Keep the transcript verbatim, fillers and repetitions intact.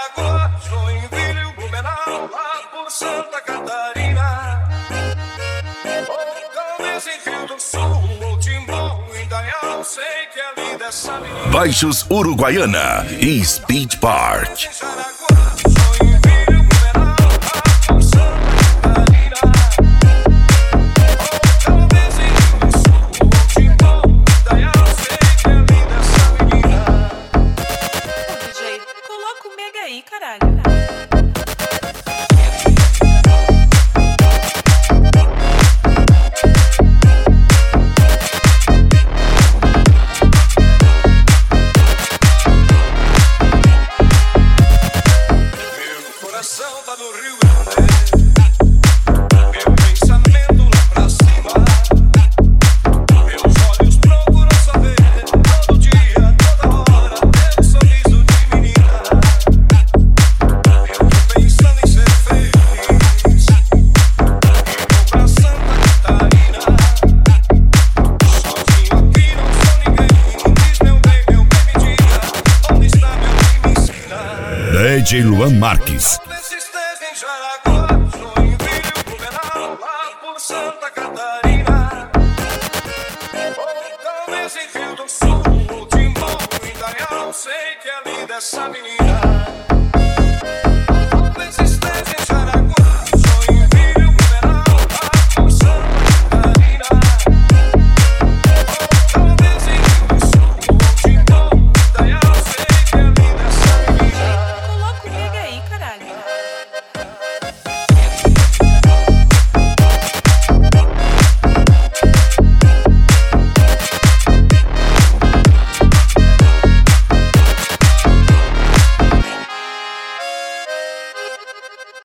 Jaraguá, Joinville, Blumenau, lá por Santa Catarina. Ou talvez em Rio do Sul, ou Timbó, Indaial, sei que a vida é essa menina. Baixos Uruguaiana e Speed Park. Jaraguá, Joinville, Blumenau, lá por Santa Catarina. Ou talvez em Rio do Sul, ou Timbó, Indaial, sei que a vida é essa menina. D J, coloca o mega aí, caralho. Tá no Rio Grande, meu pensamento lá pra cima, meus olhos procuram saber, todo dia, toda hora, teu sorriso de menina. Eu tô pensando em ser feliz, eu vou pra Santa Catarina, sozinho aqui não sou ninguém. Diz meu bem, meu bem, me diga, onde está meu bem, me ensina. D J Luan Marques.